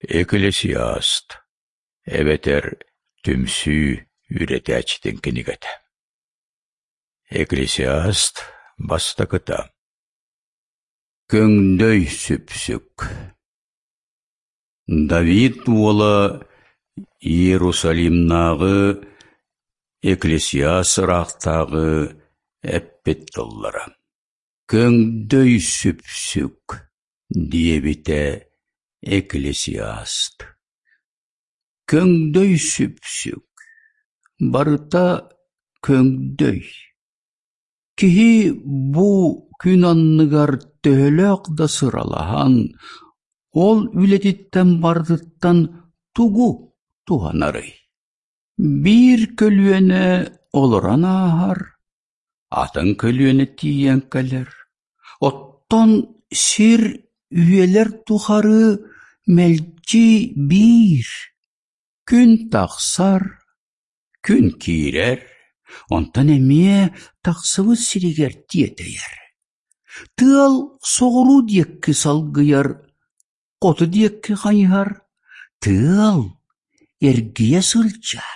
Экклесиаст. Эбетер түмсүү үретәчтен кенигете. Экклесиаст бастакыта. Көңдөй сүпсүк. Давид уола Иерусалимнағы экклесиас рақтағы әппет доллара. Көңдөй сүпсүк диебите экклесиаст. Көңдөй сүпсүк. Барыта көңдөй. Кихи бу күн анныгар төхөлөк да сыралахан, ол үлетиттен бардыттан тугу туганары. Бир көлүене олоран ахар, атын көлүене тиен калер. Оттон сир үйелер тухары мелчи бир. Күн тақсар, күн кирер, онтан эмие тақсыбы сиригер тиетейер. Тыл соғыру декки салгыяр, қоты декки қайхар. Тыл эргие сылчар.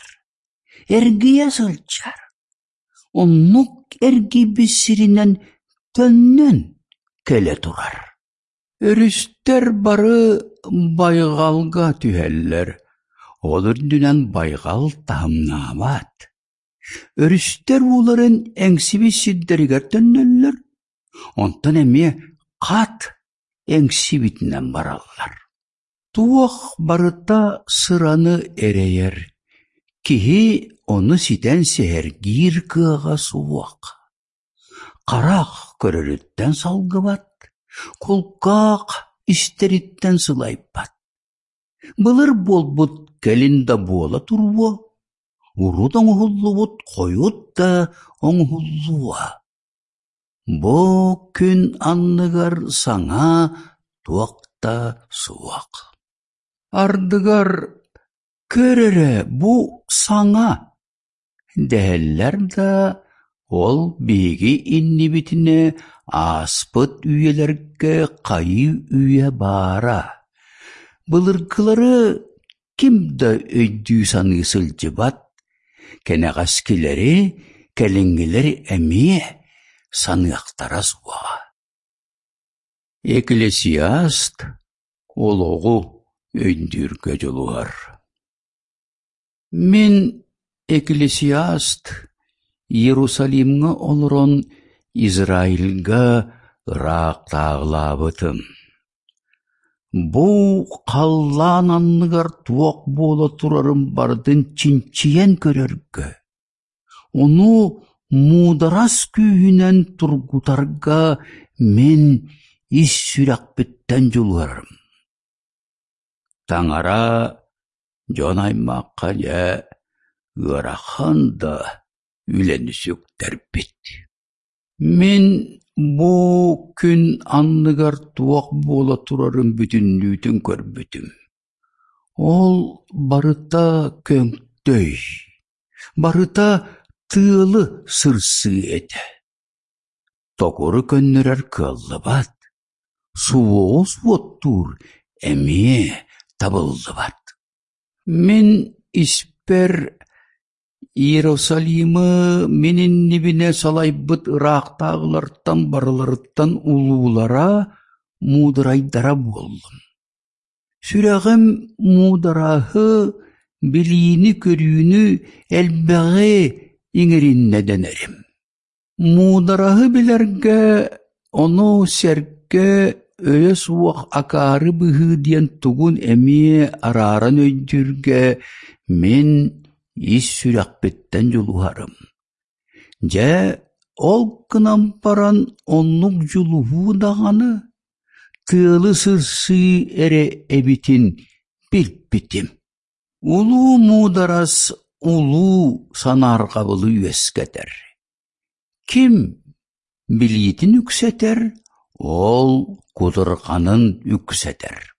Оннук эрги бисиринен төннөн келе турар. Өрүстер бары байгалга түһеллер. Ол үрдүнен байгал тамнабат. Өрүстер уларын эңсиби сиддеригер төннөллөр. Онтан эме кат эңсибитинен бараллар. Туох барыта сыраны эрейер. Кихи оны ситен сехергир кыага суак. Карак көрөрүттен салгыбат. Кулкак истериттен сылайпат. Былыр болбут келинда бола турво. Урут оңхуллубут койут да оңхуллуа. Бо күн анныгар саңа туакта суак. Ардыгар көрөрө бу саңа. Дәһелләр да ол биги иннибитине аспыт үйелерге кайы үйе бара. Былыркылары кимда өйдүү саны сылжыбат, кенегаскилери, келингилери эмие саныактара суага. Экклесиаст ологу өйдүргө жолуар. Мен экклесиаст Иерусалимга олорон Израильга ырактагылабытым. Бу қаллан анныгар туок боло турарым бардын чинчиен көрөргө. Ону мударас күйүнен тургутарга мен ис сүракпеттен жуларым. Таңара жонаймакка же ыраханда үленүсүк тербит. Мен бу күн анныгар туак бола турарым бүтүнлүүтүн көрбүтүм. Ол барыта көңдөй, барыта тыылы сырсы эте. Токуру көннөрөр кыллыбат, суоос воттур эмие табылдыбат. Мен испер Иерусалимы менин нибине салайбыт ырактагылардан барыларыттан улуулара мудырайдара болдум. Сүрәгім мударахы билини көрүүнү элбеге иңеринне денерим. Мударахы билерге ону серке өе суак акары быхы диен тугун эмие араран өйдүрге мен ис сүрәкпеттен жулуарым. Же ол кынан паран оннук жулугу даганы тыылы сырсы эре эбитин билбитим. Улуу мударас улуу санар кабылы үескетер. Ким билитин үксетер, ол кудырганын үксетер.